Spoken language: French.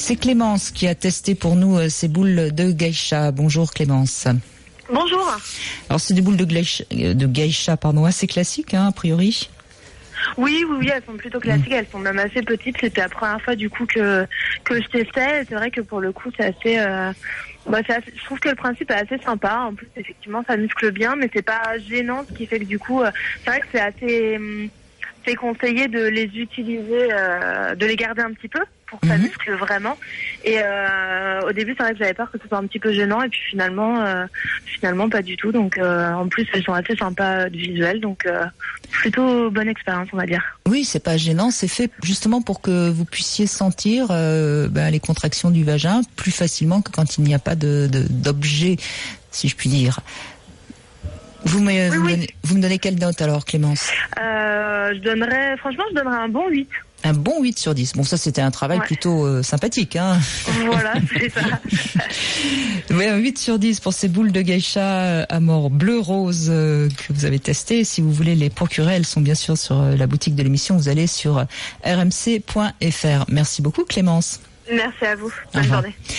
C'est Clémence qui a testé pour nous ces boules de geisha. Bonjour Clémence. Bonjour. Alors c'est des boules de geisha, assez classiques, a priori. Oui, elles sont plutôt classiques, elles sont même assez petites. C'était la première fois du coup que je testais. C'est vrai que pour le coup c'est assez, je trouve que le principe est assez sympa. En plus effectivement ça muscle bien, mais c'est pas gênant, ce qui fait que du coup c'est vrai que c'est assez, c'est conseillé de les utiliser, de les garder un petit peu pour que ça muscle vraiment. Et au début c'est vrai que j'avais peur que ce soit un petit peu gênant, et puis finalement pas du tout. Donc en plus elles sont assez sympas de visuel, donc plutôt bonne expérience, on va dire. Oui, c'est pas gênant, c'est fait justement pour que vous puissiez sentir les contractions du vagin plus facilement que quand il n'y a pas d'objet, si je puis dire. Vous me donnez quelle note alors, Clémence? Je donnerais un bon 8. Un bon 8 sur 10. Bon, ça, c'était un travail plutôt sympathique, hein. Voilà, c'est ça. Oui, un 8 sur 10 pour ces boules de geisha Amor bleu-rose que vous avez testées. Si vous voulez les procurer, elles sont bien sûr sur la boutique de l'émission. Vous allez sur rmc.fr. Merci beaucoup, Clémence. Merci à vous. Bonne journée.